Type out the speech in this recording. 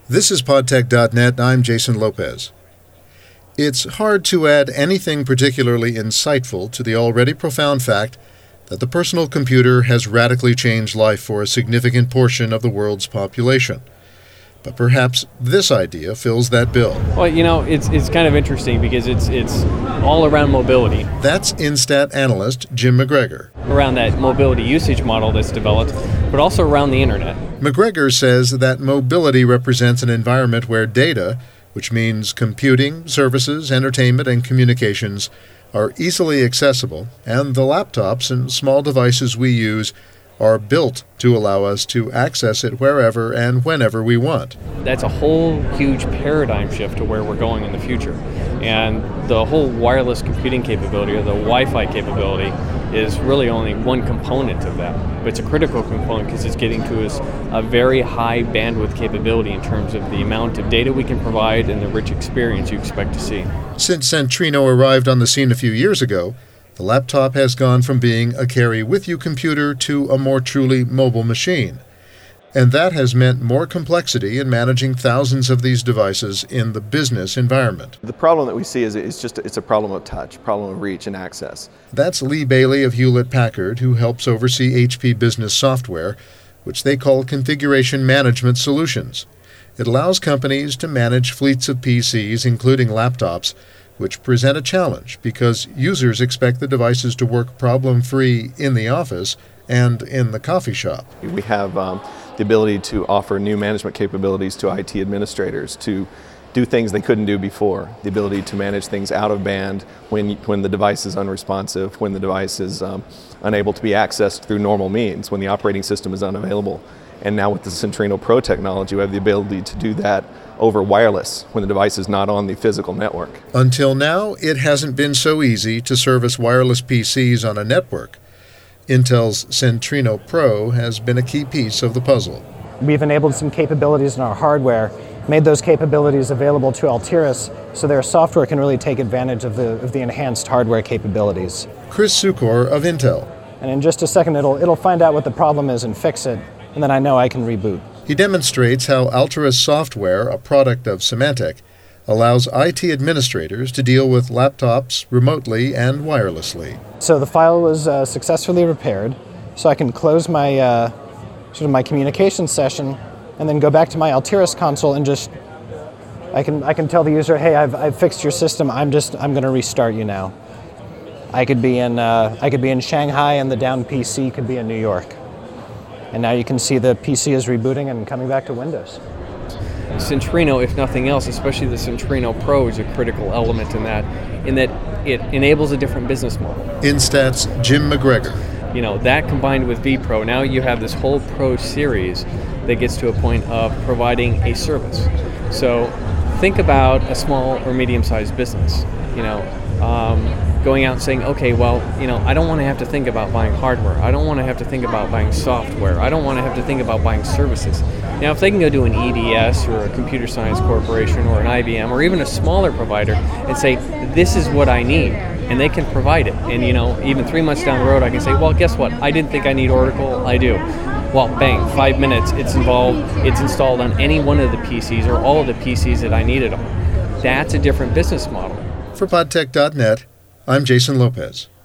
This is podtech.net. I'm Jason Lopez. It's hard to add anything particularly insightful to the already profound fact that the personal computer has radically changed life for a significant portion of the world's population. But perhaps this idea fills that bill. Well, it's kind of interesting because it's all around mobility. That's Instat analyst Jim McGregor. Around that mobility usage model that's developed, but also around the internet. McGregor says that mobility represents an environment where data, which means computing, services, entertainment, and communications, are easily accessible, and the laptops and small devices we use are built to allow us to access it wherever and whenever we want. That's a whole huge paradigm shift to where we're going in the future. And the whole wireless computing capability, or the Wi-Fi capability, is really only one component of that. But it's a critical component because it's getting to us a very high bandwidth capability in terms of the amount of data we can provide and the rich experience you expect to see. Since Centrino arrived on the scene a few years ago, the laptop has gone from being a carry-with-you computer to a more truly mobile machine. And that has meant more complexity in managing thousands of these devices in the business environment. The problem that we see is it's a problem of touch, problem of reach and access. That's Lee Bailey of Hewlett-Packard, who helps oversee HP Business Software, which they call Configuration Management Solutions. It allows companies to manage fleets of PCs, including laptops, which present a challenge because users expect the devices to work problem-free in the office and in the coffee shop. We have the ability to offer new management capabilities to IT administrators to do things they couldn't do before. The ability to manage things out of band when the device is unresponsive, when the device is unable to be accessed through normal means, when the operating system is unavailable. And now with the Centrino Pro technology, we have the ability to do that over wireless when the device is not on the physical network. Until now, it hasn't been so easy to service wireless PCs on a network. Intel's Centrino Pro has been a key piece of the puzzle. We've enabled some capabilities in our hardware, made those capabilities available to Altiris so their software can really take advantage of the enhanced hardware capabilities. Chris Sukor of Intel. And in just a second, it'll find out what the problem is and fix it, and then I know I can reboot. He demonstrates how Altiris software, a product of Symantec, allows IT administrators to deal with laptops remotely and wirelessly. So the file was successfully repaired, so I can close my my communication session, and then go back to my Altiris console and just I can tell the user, hey, I've fixed your system. I'm going to restart you now. I could be in Shanghai, and the downed PC could be in New York. And now you can see the PC is rebooting and coming back to Windows. Centrino, if nothing else, especially the Centrino Pro, is a critical element in that it enables a different business model. Instat's Jim McGregor. That combined with vPro, now you have this whole Pro series that gets to a point of providing a service. So think about a small or medium-sized business, going out and saying, okay, well, I don't want to have to think about buying hardware. I don't want to have to think about buying software. I don't want to have to think about buying services. Now, if they can go to an EDS or a computer science corporation or an IBM or even a smaller provider and say, this is what I need, and they can provide it. And, even 3 months down the road, I can say, well, guess what? I didn't think I need Oracle. I do. Well, bang, 5 minutes, it's installed on any one of the PCs or all of the PCs that I need it on. That's a different business model. For podtech.net, I'm Jason Lopez.